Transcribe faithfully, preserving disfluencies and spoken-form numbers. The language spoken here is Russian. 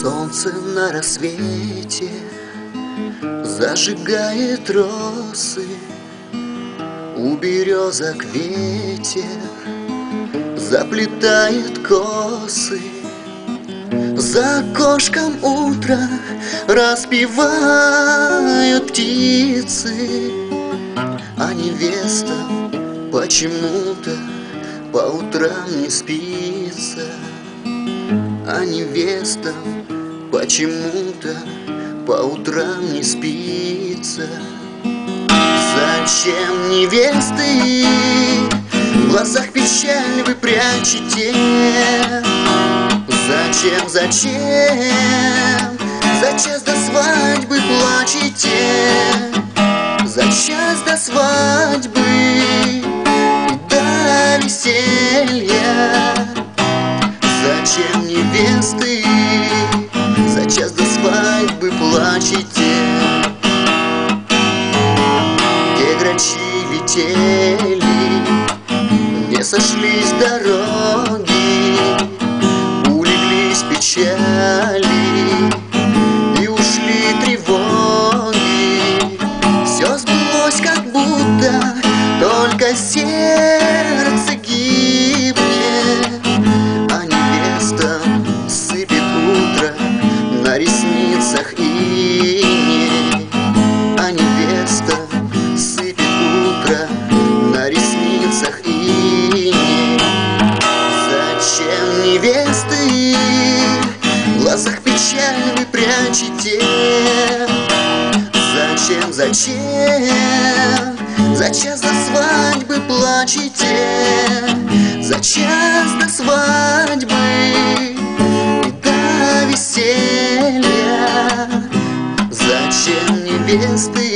Солнце на рассвете зажигает росы, у березок ветер заплетает косы. За окошком утро распевают птицы, а невеста почему-то по утрам не спится. А невеста почему-то по утрам не спится. Зачем, невесты, в глазах печаль вы прячете? Зачем, зачем за час до свадьбы плачете? За час до свадьбы и до веселья. Зачем, невесты, за час до свадьбы плачете? Где грачи летели, не сошлись дороги, улеглись печали и ушли тревоги. Все сбылось как будто, только сердце гибнет, а невеста сыпет утро на ресницах иней. А невеста сыпет утро на ресницах иней. Зачем, невесты, в глазах печаль вы прячете? Зачем, зачем за час до свадьбы плачете? За час до свадьбы и до веселья. Зачем, невесты,